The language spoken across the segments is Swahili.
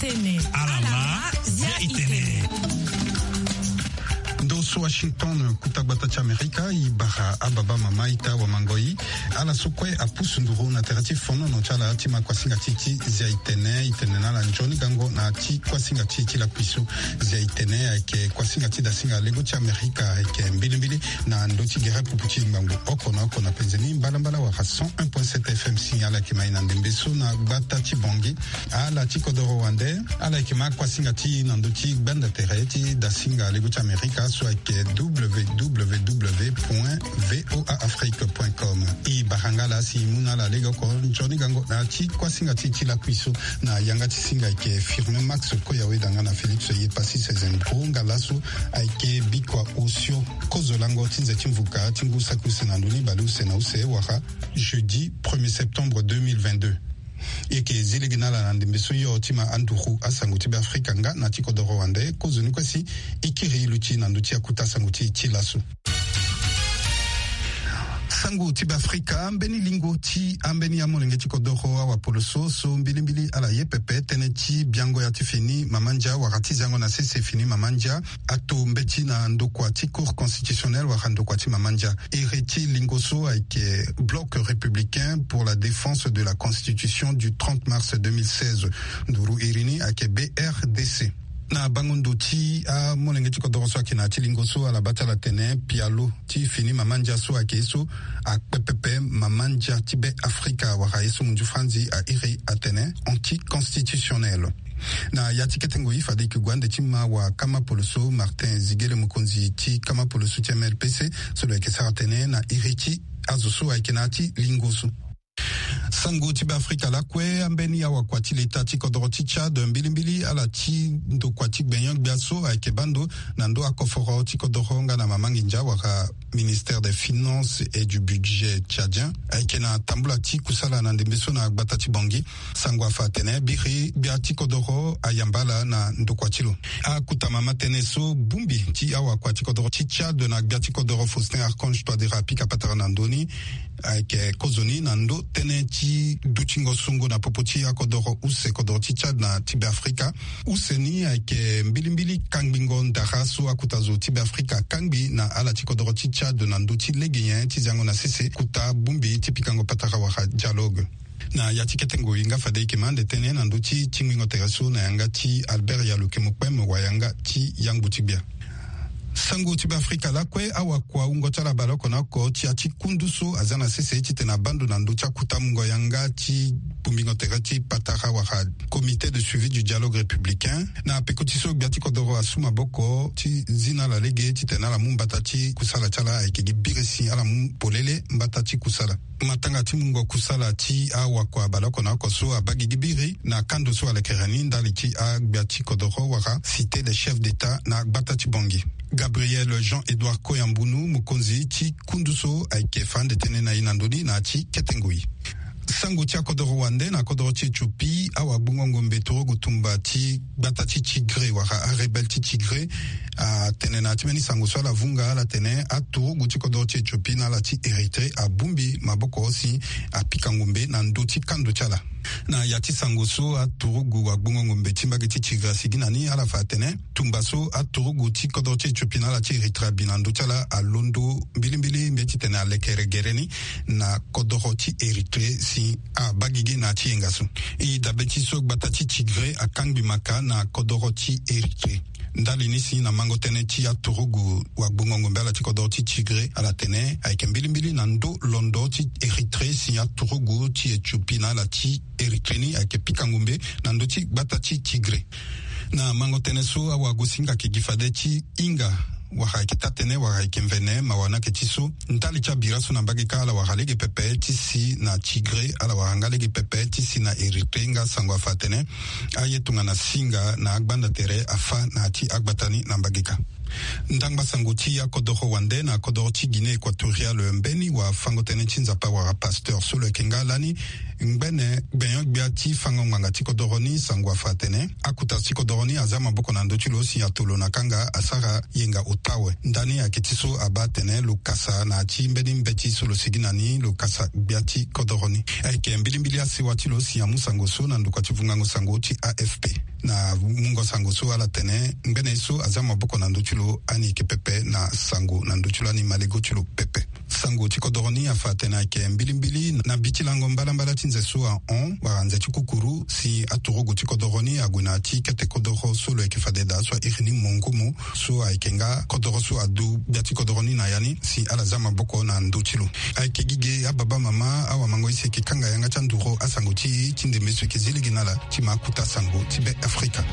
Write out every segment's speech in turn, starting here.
itene alama zia itene. Dosu Washington kutagbata cha Amerika ibara ababa mama ita wa mangoi ala sokwe apusu nduru na terati fono no chala atima kwa singa titi zia itene na la njoni gango na ati kwa singa titi la pisu zia itene ake kwa singa tida singa lego cha Amerika ake mbili na ndoti gere pupuchi mbangu oko na penzeni mbala wa 101.7 FM signala kima ina ndembeso na gbata chibongi ala tikodoro wande ala kima kwa singa ti na ndoti banda tereti da singa lego cha Amerika soit www.voaafrique.com i bahangala si munala lego ko njoni gango na ti kwa singa ti la puiso na yanga ti singa ke firme max ko yawe danga na Felix ye pasi sezen konga laso aike bikwa osio kozolango tinze timvuka tingusa kusena nduni balu sena use waka jeudi 1er septembre 2022 eke zileginala na ndembeso yo tima anduhu asanguti be Afrika nga na tikodoro wande kozuni kwasi ikiri luchi na nduti akuta sanguti tilasu sangu tiba Afrika mbeni lingoti ambeni ya molenge tikodoro awa poloso so mbili ala yepepe teneti biango ya tifini mamanja wakati zango na sese fini mamanja ato mbeti na ndokwa ti cour constitutionnel wa ndokwa ti mamanja ereti lingoso aike bloc républicain pour la défense de la constitution du 30 mars 2016 nduru irini ake BRDC na bangondo ti a molenge ti kodoro so akina ti lingoso ala batala tene pialo ti fini mamanja so akeso a pepepe mamanja ti be Afrika wa raeso munju franzi a iri atene anti-constitutionnel na yati ketengo ifade ki gwande tima wa kama poloso Martin Zigele Mukonzi ti kama poloso ti MLPC solo ke saratene na iriti azuso aikenati lingoso sango tiba Afrika la kwe ambeni ya wakwati leta ti kodoro ti Chad mbili ala ti ndo kwati gbenyang biaso aike bando na ndo akoforo ti kodoro nga na mamangi nja waka ministère des finances et du budget tchadien aike na tambula ti kusala na ndembeso na gbata ti bongi sango afa tene biri bia ti kodoro ayambala na ndo kwatilo akuta mama tene so bumbi ti awa kwati kodoro ti Chad na gbia ti kodoro Faustin Archange toa de rapi kapatara na ndoni aike kozoni na ndo tene ti duchingo sungo na popoti akodoro use kodoro ti Chad na tibe Afrika useni aike mbili kangbingo ndaraso akutazo tibe Afrika kangbi na ala ti kodoro ti Chad na nduti legeyen ti zango na sese kuta bumbi ti pikango patara wa dialogue na yati ketengo inga fade kemande tene na nduti tingingo tereso na yanga ti Albert Yaluke Mukwem wa yanga ti Yangbutibia sango tiba Afrika la kwe awa kwa ungo chala baloko na ko ti ati kunduso azana sese ti tena bando na nducha kutamngo yanga ti pumbingo terati patara wa comité de suivi du dialogue républicain na pekotiso biati kodoro asuma boko ti zina la lege ti tena la mumbata ti kusala chala aikegi biresi ala polele mbata ti kusala matanga ti mungo kusala ti awa kwa baloko na ko so abagigi biri na kando so ala kerani ndali ti a biati kodoro waka cité des chefs d'état na gbata ti bongi Gabriel Jean-Edouard Koyambunu Mukonzi ti kunduso aike fande tene na inandoni na ti ketengoi sango ti akodoro wande na akodoro ti Ethiopie awa bungongo mbetoro gutumba ti bata ti Tigre waka a rebel ti Tigre a tene na ti meni sango so ala vunga ala tene a turu ti kodoro ti Ethiopie na ala ti Eritrea a bumbi maboko osi a pikangombe na ndo ti kando ti ala na yati sangoso a turugu wa bungongo mbeti mbagi ti Tigre siginani ala fa tene tumbaso a turugu ti kodoro ti Ethiopie na ala ti Eritrea binando ti ala a londo mbili mbeti tene a lekere gereni na kodoro ti Eritrea si a bagigi na ti engaso i dabeti so gbata ti Tigre a kangbi maka na kodoro ti Eritrea ndali nisi na mango tene ti a turugu wa bungongo mbela ti kodoro ti Tigre ala tene aike mbili na ndo londo ti Eritrea si a turugu ti Ethiopie na ala ti Eritreni aike pikangombe na ndo ti gbata ti Tigre na mango tene so awa gosinga ke gifade ti inga waka kita tene waka ikemvene mawana ke tiso ntali cha biraso na mbagi ka ala waka lege pepe tisi na Tigre ala waka lege pepe tisi na Eritrea nga sango afa tene ayetunga na singa na agbanda tere afa na ati agbatani na mbagi ka ndangba sango ti ya kodoro wande na kodoro ti Guinée équatoriale mbeni wa fango tene ti nzapa wa pasteur solo kenga lani ngbene benyo gbiati fango nganga tikodoroni sangwa fatene akuta tikodoroni azama boko na ndochilo si atolo na kanga asara yenga utawe ndani ya kitiso abatene lukasa na chimbeni mbeti solo siginani lukasa gbiati kodoroni eke mbilimbili asiwatilo si ya musango so na nduka chivungango sango chi AFP na mungo sango so ala tene ngbene iso azama boko na ndochilo ani kepepe na sango na ndochilo ani malego chilo pepe sango tikodoroni afatene ke mbilimbili na bitilango mbala tinze so a on waranze chikukuru si atorogo tikodoroni aguna ti kete kodoro solo eke fadeda so irini mongumu so aikenga kodoro so adu biati kodoroni na yani si alazama boko na ndochilo aike gige ababa mama awa mango isi kikanga yanga chanduro asango ti tinde mesu kizili ginala ti makuta sango ti be Afrika.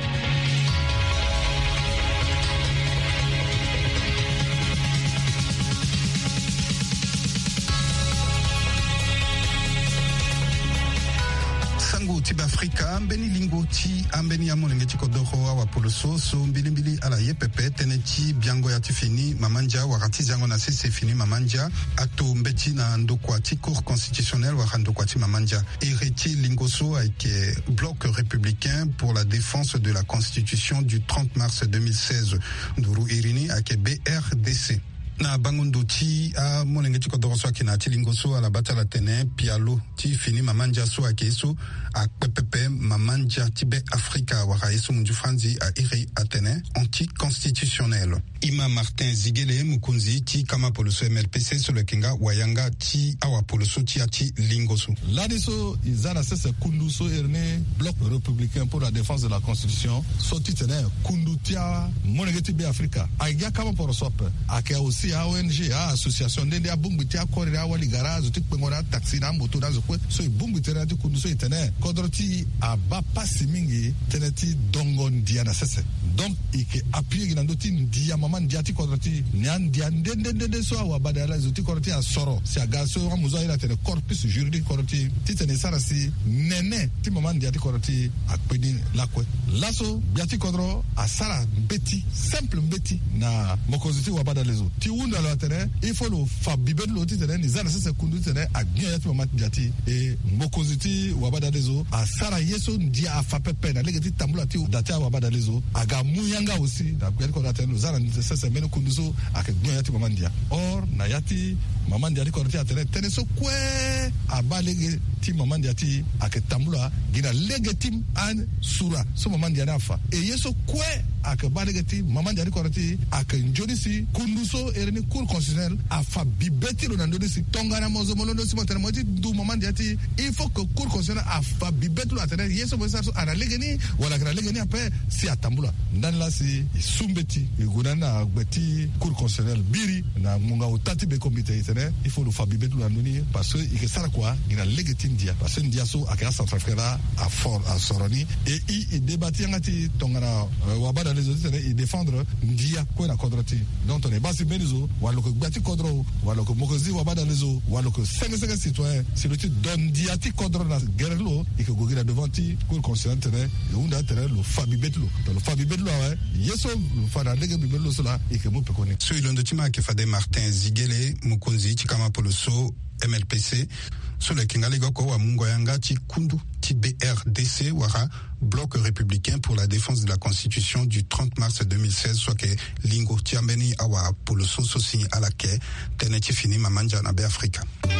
Tibe Afrika mbeni lingoti ambeni ya molenge tikodoro awa poloso so mbilimbili ala yepepe teneti biango ya tifini mamanja wakati zango na sese fini mamanja ato mbeti na ndokwa ti cour constitutionnel waka ndokwa ti mamanja ereti lingoso aike bloc républicain pour la défense de la constitution du 30 mars 2016 nduru irini aike BRDC na bangondo ti a molenge ti kodoro so akina ti lingoso ala batala tene pialo ti fini mamanja so akeso a pepepe mamanja ti be Afrika waka eso munju franzi a iri atene anticonstitutionnel Ima Martin Zigele mukunzi ti kama poloso MLPC so le kinga wayanga ti awa poloso ti ati lingoso ladiso izana sese kundu so erne bloc républicain pour la défense de la constitution so ti tene kundu ti a molenge ti be Afrika a kama poloso ake aussi a ONG a association ndende a bumbu ti a kore a wali garage ti kpengora taxi na moto na zokwe so bumbu tene ti kundu so itene kodro ti a ba pasi mingi tene ti dongo ndia na sese donc ike appuyer ginando ti ndia mama ndia ti kodro ti ndia ndende so awa badala zo ti kodro ti a soro si a gaso a muzo ila tene corpus juridique kodro ti tene sara si nene ti mama ndia ti kodro ti a kpedi lakwe laso bia ti kodro a sara mbeti simple mbeti na mokozi ti wa badala zo ti wunda lo tene il faut lo fa bibel lo ti tene ni zana sese kundu tene a gnya ya ti mama ndia ti e mokozi ti wa badala zo a sara yeso ndia a fa pepe na lege ti tambula ti dati a wa badala zo aga muyanga aussi na kweli ko tene lo zana sese meno kundu so a ke gnya ya ti mama ndia or na yati mama ndia ko ti a tene so kwe a ba lege ti mama ndia ti a ke tambula gina lege tim an sura so mama ndia na fa e yeso kwe a ke ba lege ti mama ndia ko ti a ke njoni si kundu so ereni cour constitutionnel a fa bibeti lo na ndoni si tongana mozo molondo si motene moti du mama ndia ti il faut que cour constitutionnel a fa bibeti lo atene yeso mo so ana lege ni wala kana lege ni ape si atambula ndani la si sumbeti iguna gbeti cour constitutionnel biri na munga utati be comité itene il faut le fa bibeti lo ndoni parce que il sara quoi ina lege ti ndia parce que ndia so akaya centrafricain a fort a soroni et il débattit ngati tongana wabada les autres et défendre ndia ko na kodroti donc on est basi benizo walo ko gbati kodro walo ko mokozi wabada lezo walo ko 5 citoyens c'est le titre don diati kodro na gerelo et que gogira devant ti cour constitutionnel et unda tere lo fabi betlo le fabi betlo ouais yeso lo fana lege bibelo sola et que mo pe connaît so ilondo tima ke fade Martin Zigele mukunzi ti kama poloso MLPC sur le kingalega ko wa mungo yanga ti kundu ti BRDC wara bloc républicain pour la défense de la constitution du 30 mars 2016 soit que lingo ti ambeni awa poloso so signé à la ke teneti fini mamanja na be Afrika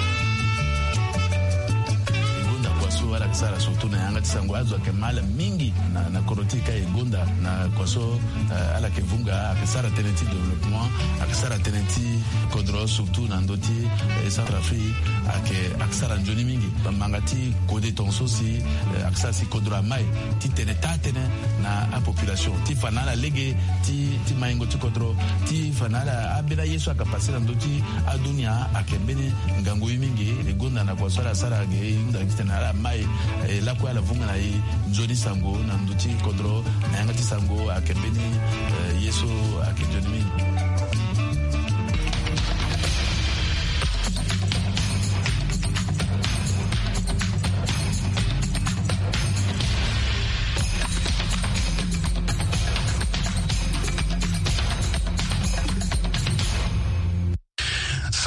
wala kisara surtout na yanga tisango azo ke mala mingi na korotika egonda na kwaso ala ke vunga akisara teneti développement akisara teneti kodro surtout na ndoti Centrafrique akisara njoni mingi mangati kode tonso si akisara si kodro mai ti teneta tene na a population ti fanala lege ti maingo ti kodro ti fanala abela yeso akapasira ndoti adunia akembene ngango mingi egonda na kwaso ala sara ge inda kitana mai la kwa la vunga na njoni sango na nduti kodro na yanga ti sango akembeni yeso akejoni mingi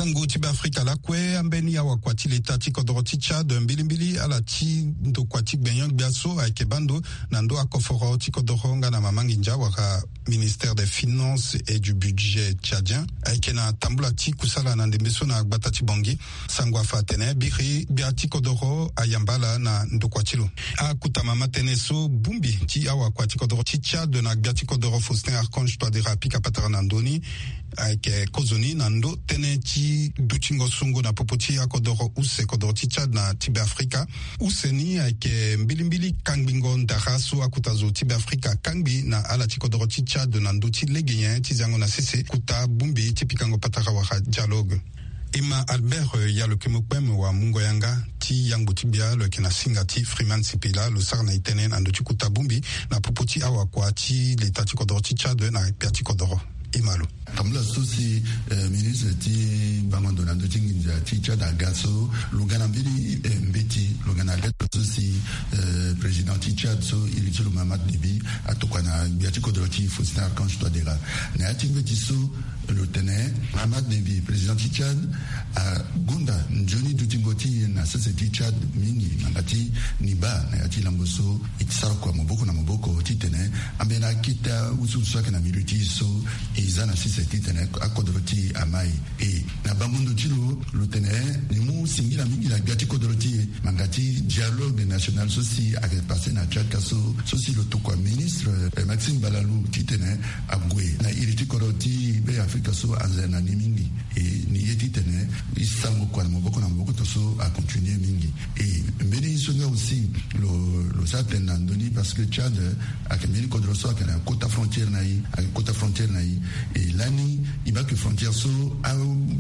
sango tibe Afrika la kwe ambeni ya wakwati leta tiko doroti Chad mbilimbili ala ti ndo kwati benyang biaso aike bando na ndo akoforo tiko doronga na mamanginja waka ministère des finances et du budget tchadien aike na tambula ti kusala na ndembeso na batati bongi sango afatene biri biatiko doro ayambala na ndo kwatilo akutama mateneso bumbi ti awa kwatiko doroti Chad na biatiko doro Faustin Archange Touadéra pika patara na ndoni aike kozoni na ndo tene ti dutingo sungo na popoti akodoro use kodoro ti Chad na tibe Afrika useni aike mbilimbili kangbingo ndaraso akutazo tibe Afrika kangbi na ala ti kodoro ti Chad na ndo ti legenyen ti zango na sese kuta bumbi ti pikango patara waka dialogue Ima Albert Yalokemokpem wa Mungo Yanga ti yang butibia lo kena singati Freeman Sipila lo sar na itenen ando ti kuta bumbi na popoti awa kwa ti leta ti kodoro ti Chad na piati kodoro Imalo. Kamla sosi ministre ti bangondo na ndo tinginja ti Chad agaso lugana mbili mbeti lugana gato sosi président ti Chad so ili tilo Mamad Déby atokana biati kodoro ti Faustin Archange Touadéra na ati mbeti so le tenait Mamad Déby président ti Chad a gunda njoni dutingoti na sese ti Chad mingi mangati niba na ati lamboso itisara kwa moboko na moboko ti tene ambena kita usu swake na miluti so izana sisi titene akodroti amai e na bangondo tilo lutene ni mu singila mingi la gati kodroti mangati dialogue national sosi avec passé na Chad kaso sosi le tout quoi ministre Maxime Balalou titene abgwe na iriti kodroti be Afrika so azena ni mingi e ni yetitene isango kwa moboko na moboko toso a continuer mingi e mbeni songa aussi lo saten na ndoni parce que Chad a kemini kodroso a na côte frontière na yi a côte frontière na yi et l'année il va que frontière so a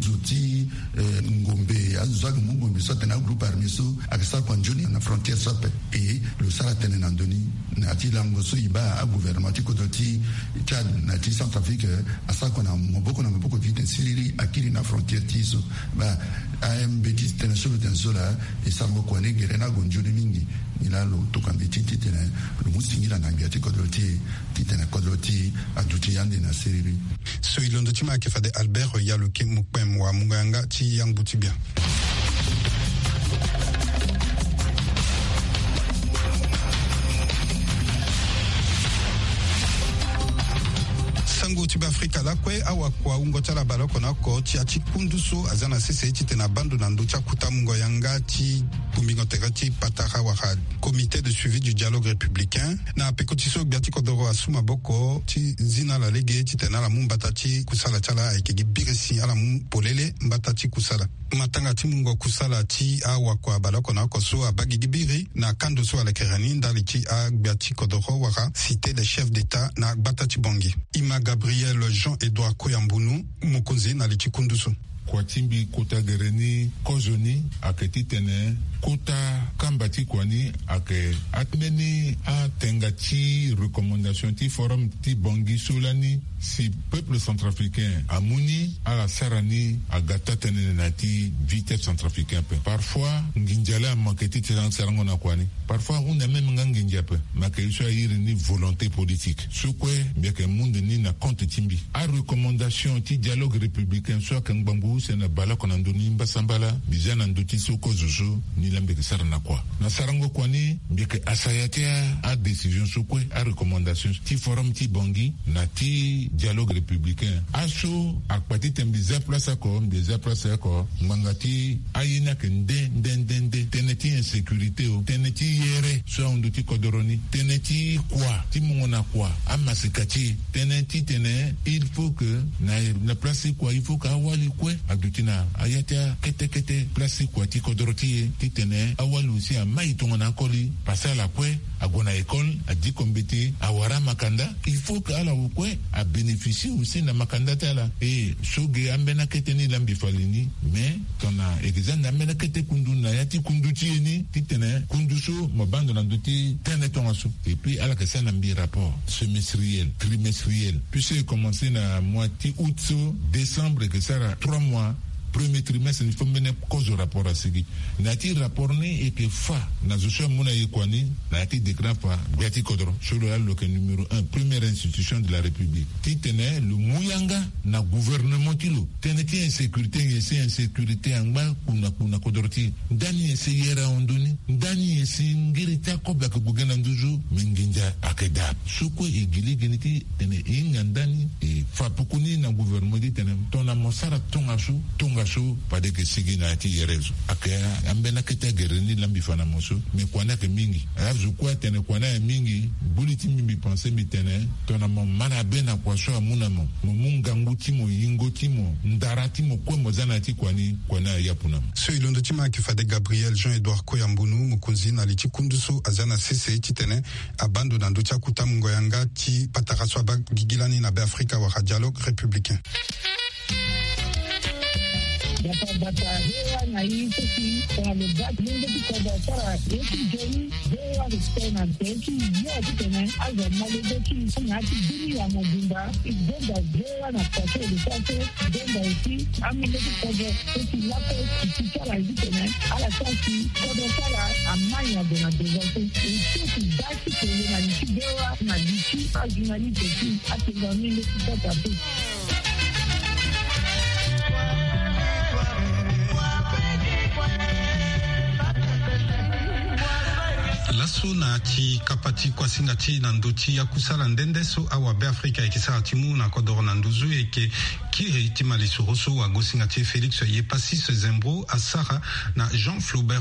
zoti ngombe a zog ngombe so tena groupe armé so a ça quand joni na frontière so et le saratene nandoni na ti lango so iba a gouvernement ti kodoti Chad na ti Centrafrique a ça qu'on a moboko vite siriri akili na frontière ti so ba am beti tena so le tenso la et ça mo kone gerena gonjoni mingi ila lo to kan beti tena lo mustingira na ngati kodoti tena kodoti aduti yande na siriri so ilondo tima ke fade Albert Yalokemokpem wa Mungo Yanga ti yang butibia sango tibe Afrika la kwe awa kwa ungo tala baloko na ko ti ati kunduso azana sese ti tena bando na ndo tia kuta Mungo Yanga ti pumbingo terati patara waka comité de suivi du dialogue républicain na pekotiso biati kodoro asuma boko ti zina la lege ti tena la mumbata ti kusala tala aikegi biresi ala polele mbata ti kusala matanga ti mungo kusala ti awa kwa baloko na ko so abagi gibiri na kando so ala kerani ndali ti a biati kodoro waka cité des chefs d'état na bata ti bongi ima Gabriel Jean-Edouard Koyambunu mokonzi na liti kunduso kwa timbi kota gereni kozoni aketi tene kota kambati kwani ake atmeni a tengati recommandation ti forum ti bongi solani si peuple centrafricain amuni ala sarani agata tene na ti vitesse centrafricain pe parfois nginjala maketi ti sarango na kwani parfois on a même nginja pe makei so ayiri ni volonté politique sokwe biake munde ni na compte timbi a recommandation ti dialogue républicain so kangbangu sena bala kona ndoni mbasambala bizana ndoti soko zuzu ni lambeke sarana kwa na sarango kwani bieke asayatia a décision sokwe a recommandation ti forum ti bongi na ti dialogue républicain aso akpati tembi za place ko mbeza place ko mangati ayina ke ndende teneti insécurité o teneti yere so ndoti kodoroni teneti kwa ti mongona kwa amasikati teneti tene il faut que na place quoi il faut que awali kwe adutina ayatia kete place quoi ti kodoroti ti tene awali aussi a maitonga na koli passer la kwe agona école a dit kombeti awara makanda il faut que ala kwe a bénéficier aussi na makanda tala et soge ambena kete ni lambi falini mais tona example ambena kete kundu na yati kundu ti ni ti tene kundu so mobando na nduti tene tonga so et puis ala que ça nambi rapport semestriel trimestriel puis c'est commencé na mois ti août so décembre que ça 3 mois premier trimestre il faut mener cause rapport à sigi nati rapport ni et que fa na zosia muna yekwani nati décret pa Biati Kodro sur le numéro 1 première institution de la République titene le muyanga na gouvernement tilo teneti insécurité angba kuna kodorti ndani yera onduni ndani yesingirita ko baka bugena nduzu menginja akeda suko igili geniti tene inga ndani e fapukuni na gouvernement dit tene tona mosara tongasu pade ke sigina ti yerezo akaya ambena kete gereni lambi fana moso me kwana ke mingi azu kwa tene kwana mingi buliti mimi penser mi tene tona mo mana bena kwa so amuna mo munga nguti mo yingoti mo ndarati mo kwa mozana ti kwani kwana yapuna so ilondo tima kifade Gabriel Jean-Edouard Koyambunu mukunzi na liti kundusu azana sese titene abando na ndocha kuta mungoyanga ti pataraso abagigilani na be Afrika wa dialogue républicain. Data hewa na hii sisi kwa lugati mungu tikoda sara yeki joni hewa ristena teki yote tene azo malugati ngati dini ya mojimba igenda hewa na pase lisase genda isi amile tikoda teki lapo tichara hizi tene ala kasi koda sara amanya dona dezote isi dati kwenye na nisi hewa na nisi azunani teki ati ngamile tikoda teki. Lasso na ti kapati kwa singati na ndoti ya kusala ndende so awa be Afrika ikisala timu na kodoro na nduzu eke kiri timali suroso wa gosingati Félix Yepasis Zembro Asara na Jean Flaubert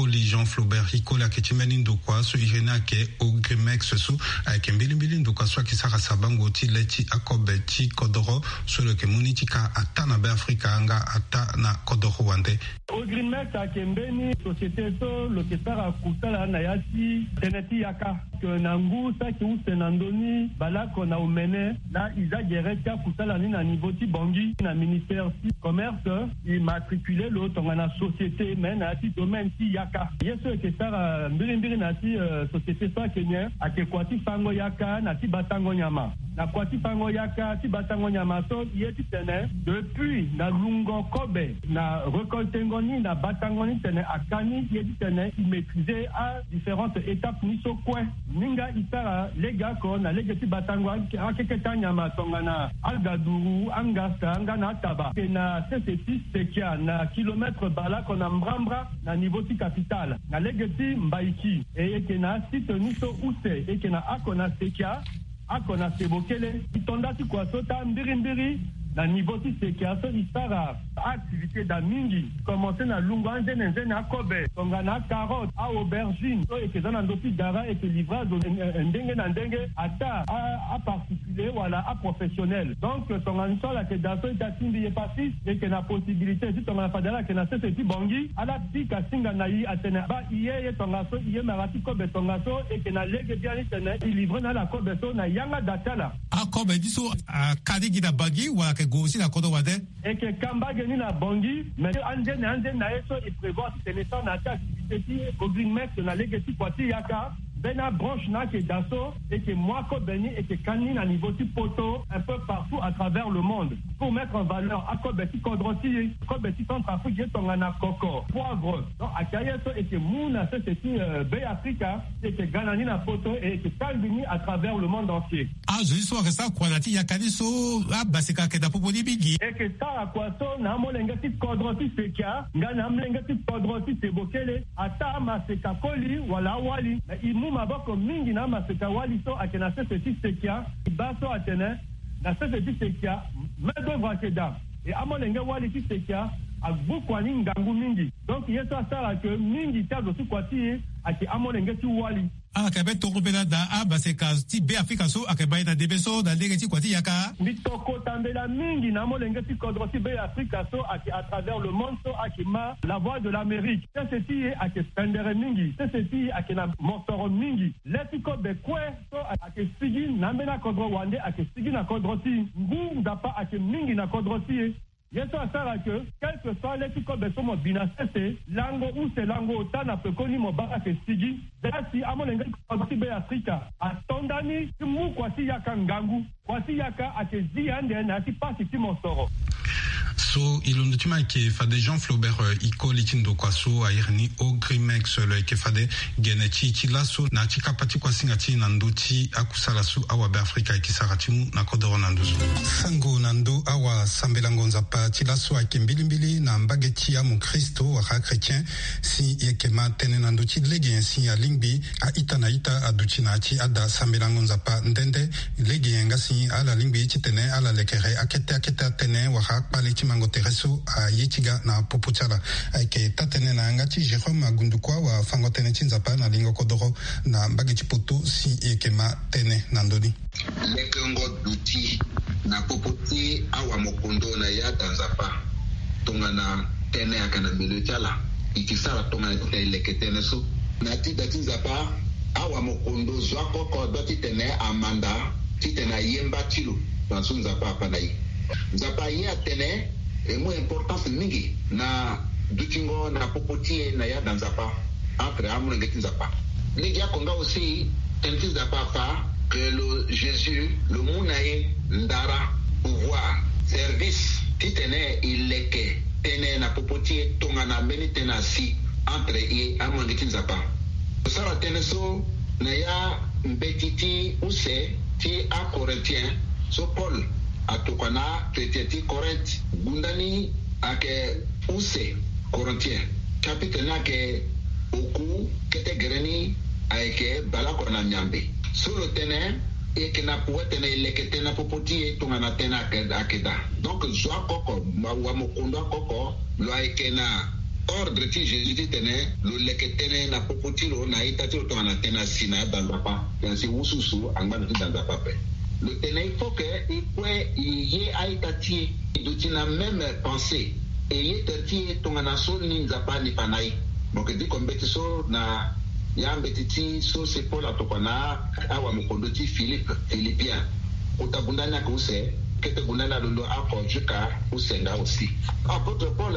Ikoli aketimeni ndokwa so irena ke Ogrimex so akembili ndokwa so akisara sabango ti leti akobe ti kodoro so le kemuni tika ata na be Afrika anga ata na kodoro wande Ogrimex akembeni société so lo kesara kusala na yasi teneti yaka nangu saki usenandoni balako na umene na iza gereka kusala ni na niveau ti bongi na ministère ti commerce immatriculé lo tonga na société men na ti domaine ti yaka yeso ke sara mbiri na ti société sa Kenya akekwati fango yaka na ti batango nyama na kwati fango yaka ti batango nyama so yeti tene depuis na lungo kobe na rekoltengo ni na batango ni tene akani yeti tene maîtriser à différentes étapes ni so kwe ninga isara lega ko na lega ti batango akeketa nyama tonga na algaduru angasa angana taba na CC6 sekia na kilomètre bala ko na mbrambra na niveau ti capital na lega ti mbaiki e na site ni so use e na akona sekia akona sebokele itonda ti kwa sota mbiri na niveau ti sekia so isara activité da mingi commencer na lungo nzene na kobe tonga na carotte a aubergine so ekeza na ndosi dara et livrado ndenge na ndenge ata a particulier wala a professionnel donc tonga nsola ke daso itasimbi Yepasis et que na possibilité si tonga na fadela ke na sese ti bongi ala pika singa na yi atene ba iye tonga so iye marati kobe tonga so et que na lege bien tene livrer na la kobe so na yanga datala a kobe diso a kadigi da bagi wala ke gosi na kodo wade et que kamba ni na bongi mais anje na eso il prévoit si tenesa na activité ti Ogrimex na legesi kwati yaka bena branche na ke daso et que moi ko beni et que kani na niveau ti poto un peu partout à travers le monde pour mettre en valeur akobeti kodroti kobeti Centrafrique tonga na koko poivre donc akayeso et que muna c'est be Africa et que ganani na poto et que kalbini à travers le monde entier je dis soit que ça kwalati yakani so basika ke da popo bigi et que ça kwa so na molenge ti kodroti sekia ngana mlenge ti kodroti sebokele ata maseka koli wala wali maboko mingi na maseka wali so akena sese ti sekia baso atene na sese ti sekia medo vakeda et amolenge wali ti sekia agbukwani ngangu mingi donc yeso asala ke mingi tazo ti kwati ati amolenge ti wali akabe toko pena da baseka ti be Afrika so akabe na debeso da lege ti kwati yaka mitoko tambela mingi na molenge ti kodro ti be Afrika so ati à travers le monde so akima la voix de l'Amérique c'est ti ake spendere mingi c'est ti ake na mosoro mingi letiko be kwe so ake sigi na mena kodro wande ake sigi na kodro ti ngu ndapa ake mingi na kodro ti yeso asara que quel que soit l'éthique de son bina c'est lango ou c'est lango tana pe koni mo baka ke sigi dasi amolenga ko be Afrika atondani mu kwasi yaka ngangu kwasi yaka akezi ande na si pasi ti mosoro so ilondotima ke fade Jean Flaubert iko litindo kwa so airni o Grimex le ke fade genechi chilaso na chikapati kwa singati nanduti akusala su awa be Afrika ikisaratimu na kodoro nanduzu sango nando awa sambelangonza pa chilaso akembilimbili na mbageti ya mukristo wa chrétien si yekema tene nanduti lege si ya lingbi a itanaita aduchi na chi ada sambelangonza pa ndende lege yenga si ala lingbi chitene ala lekere akete tene wa pale chimango tereso a yichiga na popuchala ke tatene na ngati Jérôme Agundukwa wa fango tene chinzapa na lingo kodoro na mbageti poto si yekema tene nandoni lekengo duti na popoti awa mokondo na ya danzapa tongana tene akana belechala ikisara tongana leketene so na ti datinzapa awa mokondo zwako ko doti tene amanda titena yemba chilo tansunza pa panai nzapa ya tene emo importance mingi na dutingo na popoti na ya danzapa entre amu ngeti nzapa nigi akonga aussi tenti nzapa fa que le Jésus le munae ndara pouvoir service titene ileke tene na popoti tongana meni tena si entre e amu ngeti nzapa sara tene so na ya mbetiti use ti a Corinthien so Paul atukana traité Corinthe gundani ake use Corinthien chapitre na ke oku kete gereni aike balako na nyambe solo tene e kena puetene lekete na popoti tungana tena akeda donc zwa koko wa mokondo koko lo aike na ordre ti Jésus tene lo leketene na popoti lo na itati lo tungana tena sina danzapa yansi ususu angana ti danzapa pe le tene il faut que il peut y aitati dutina même pensée et y tati tongana so ni nzapa ni panai donc dit comme beti so na ya mbetiti so c'est Paul atokana awa mokondo ti Philippien utabundana ko se kete bundana londo ako juka usenga aussi apôtre Paul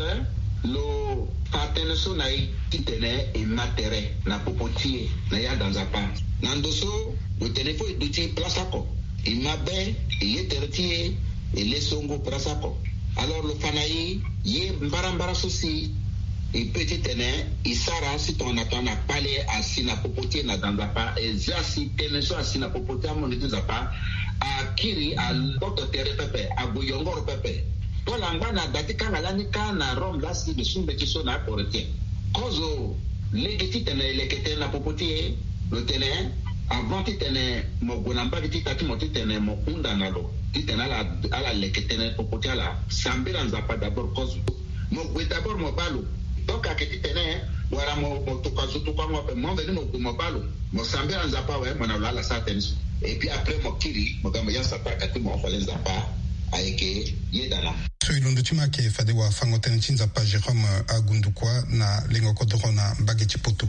lo patene so na itene e matere na popoti na ya danzapa nandoso le téléphone duti place ako imabe yetertie elesongo prasako alors le fanayi ye mbarambara sosi et petit tene isara si ton atana pale asina popotie na danzapa ezasi tene so asina popotie amonete zapa akiri a l'autre terre pepe a boyongor pepe to langana datika ngalani kana rom lasi de sumbe tiso na Corinthien kozo legeti tene lekete na popotie le tene avant titene mo gonamba titati mo titene mo unda nalo titena ala leketene popotia la sambira nzapa d'abord cause mo gwe d'abord mo balo donc aketi tene wara mo tokazo kwa mo pe mo veni mo balo mo sambira nzapa we mo na la sa tenso et puis après mo kiri mo gamba ya sapa kati mo fale nzapa aike yedala so ilondo tima ke fade wa fango tene chinzapa Jérôme Agundukwa na lingo kodoro na mbageti poto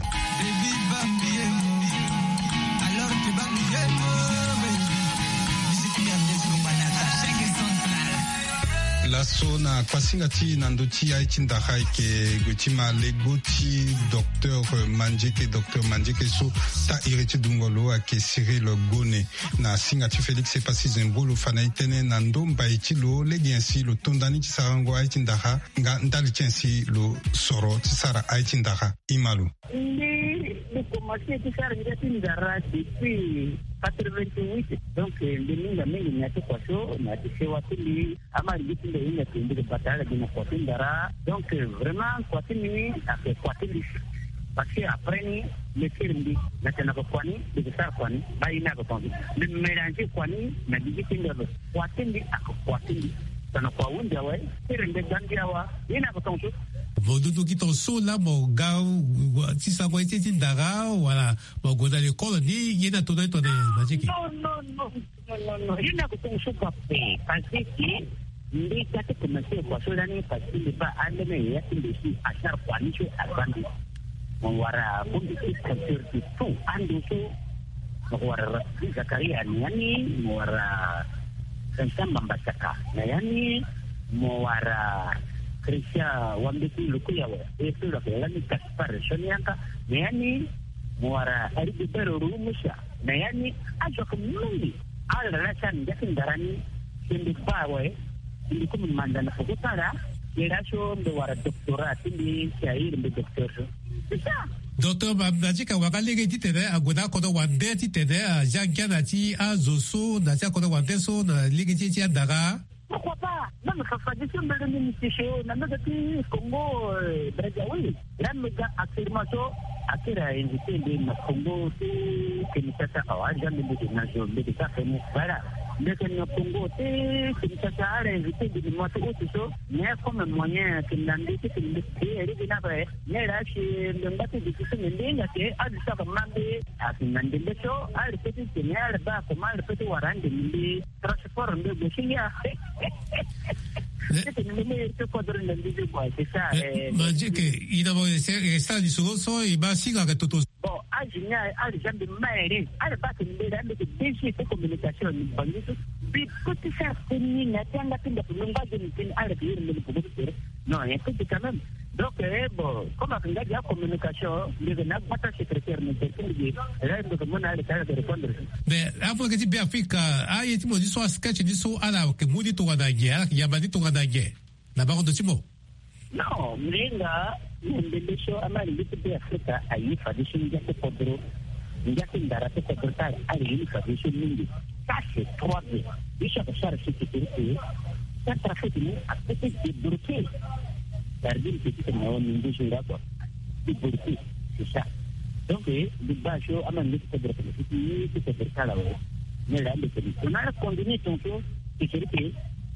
laso na kwasingati na ndoti ya itindaha ke gutima legoti docteur Manjeke so ta iriti dungolo ake Cyril Gone na singati Félix Epasi Zembolo fana itene na ndomba itilo legiensi lo tondani tisarango aitindaha nga ndali tiensi lo soro tisara aitindaha imalu le commencé tout ça depuis 88 donc ndinga mingi nyati kwa show na tishewa tuli ama ngitinde ina tindi batala dina kwa tindara donc vraiment kwa tini ake kwa tindi parce que après ni le firmbi na tena kwa ni de ça kwa ni baina kwa tindi le mélanger kwa ni na digitinde kwa tindi akwa tindi sana kwa wunda we firmbi gandia wa ina kwa tindi Vodoto qui ton so là mon gars si ça va être dara voilà mon gars dans l'école ni il y a tout dans ton magique non il n'a que ton so pas parce que ndi kati commencer kwa so dani parce que pas andene ya tindi achar kwa nicho abandi mon wara bundi culture du tout ando so mon wara Zakaria yani mon wara Samba Mbasaka na yani mon wara Krisha wambeki lukuyawe esu la kelani kaspar shonianka yani muara aribu bero rumusha na yani ajo kumuli ala la chan yakin darani sindi bawe ilikuwa mandana kutara yerasho ndo wara doctorat ndi shairi ndo doctor Docteur Mamnajika wakalege titede agoda kodo wande titede jankia ti azoso na tia kodo wande so na lege ti andaga. Pourquoi pas? Non, mais ça fait des choses de l'unification. On a dit Congo, Brazzaville. Là, nous avons affirmation. Après, invité de Congo, que nous avons jamais de nation, de ça, voilà. Mais que nous Congo, que nous avons invité de nous montrer autre chose. Mais comme moyen que nous avons dit que nous avons fait, mais là, chez le bateau de tout ce monde, il y a que, à ça, comme mandé, à ce moment de l'écho, à le petit seigneur, bah, comment le petit warang de transport de Bouchia. Manjike inavo sta di so I basiga che tutto bon agina al jambe maere al bate mbele ande ke deshi ko communication ni bangiso bi kuti sa fini na tanga tinda lunga de ni al ke yiri ko ko non et puis quand même donc bon comme on a dit la communication les na bata secrétaire ni technique rendo que mon al ka de répondre mais avant que tu bien Afrique ai ti mo di so sketch di so ala ke mudi to wadage ya badi to wadage na ba ko timo non mlinga ndendesho amali bitu Afrika aifa dishin ya kodro ngati ndara te kodro ali aifa dishin mingi kasi 3 bisha bashara sécurité ça trafic ni apete de bloquer dardin petit na ndesho ngako de bloquer c'est ça donc de basho amali bitu kodro ni te kodro la we ne la de on a condamné ton sécurité.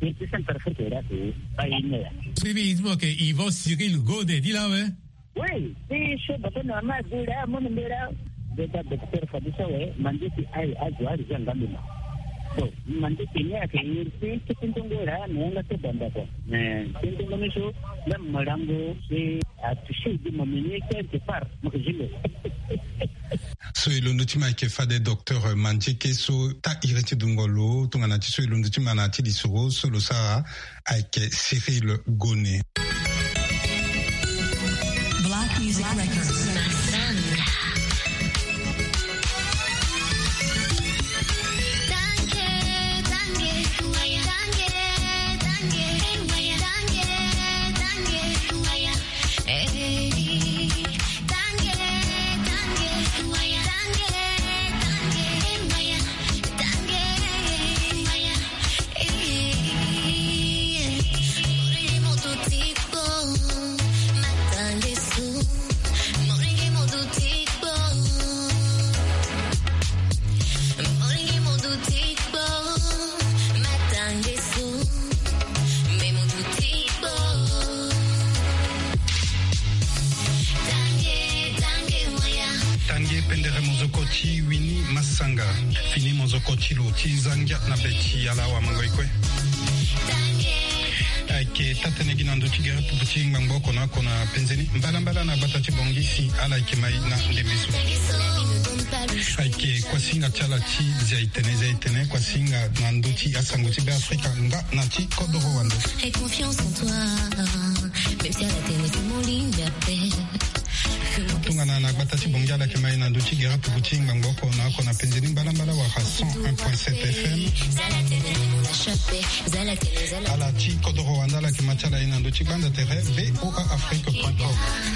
Civilismo che Ivo Cyril Gode di là, oui, c'est chaud, parce que normalement, mon numéro de docteur Fabissa, mandé qui aille à jouer à Jean-Gamina. Bon, mandé qui n'y a qu'un c'est que tu t'en verras, mais on a fait bandako. Mais, tu t'en verras, chaud, même Marango, c'est à toucher du moment quelque part, moi que je l'ai. So ilondutima ke fade docteur Manjike so ta ireti dungolo tungana ti so ilondutima na ti disoro so lo sa ake Cyril Gone. Black Music Records. Fini mozokochilo tizangia na beti ala wa mangoikwe ke tatene ginando tigera pupuchi ngamboko na kona penzeni mbala na batati bongisi ala kimai na ndemisu ke kwasinga chala chi zaitene kwasinga nanduti asanguti be Afrika nga nati kodoro wando et confiance en toi même si à la télé c'est mon ligne d'appel tungana na batati bongiala kemai na nduti gera pupuchi ngamboko na kona penzeni mbala wa 101.7 FM ala chi kodoro wanda la kimachala ina nduti banda tere boaafrique.com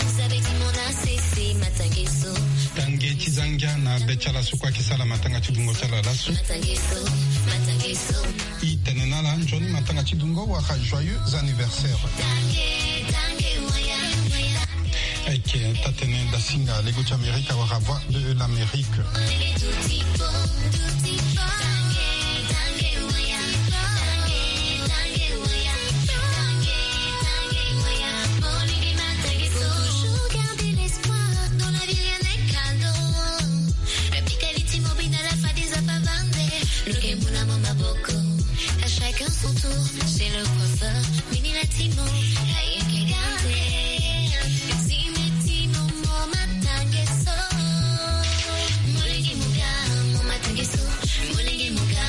tange chizangia na bechala sukwa kisala matanga chidungo chala lasu itenenala njoni matanga chidungo waka joyeux anniversaire Eke tatene da singa lego Amerika waka voix de l'Amérique son tour chez le coiffeur, mini latino, rien qu'à garder. Si mettino, mon matin, guesso. Moulingi mouga, mon matin, guesso. Moulingi mouga,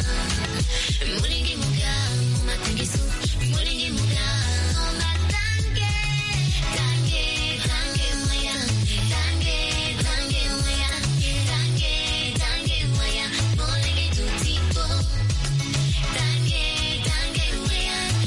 mon matin, guesso. Moulingi mouga, mon matin, tangue, moya. Tangue, moya. Moulingi tout tipo. Tangue, moya.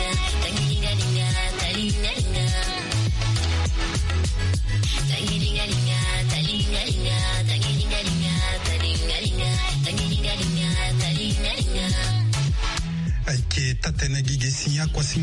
Aike tatene gigesi ya kwasi